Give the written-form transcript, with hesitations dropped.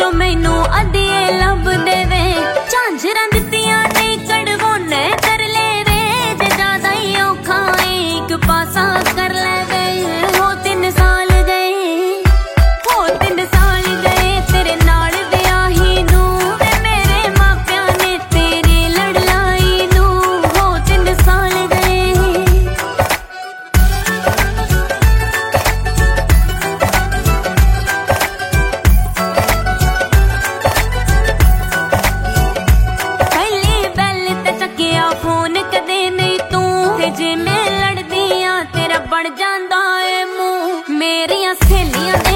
चो मैनू अदिए लब देवे झांझरां दित्तियां नहीं कड़वोने कर लेवे जे ज्यादा ही औखा एक पासा कर लेवे। हो 3 साल गए, हो 3 साल गए तेरे नाल विआही नू वे मेरे मापियां ने तेरे लड़ लाई नू। हो 3 साल गए। फोन कदे नहीं तू ते जे मैं लड़दी आ तेरा बन जांदा ए मुंह। मेरियां सहेलियां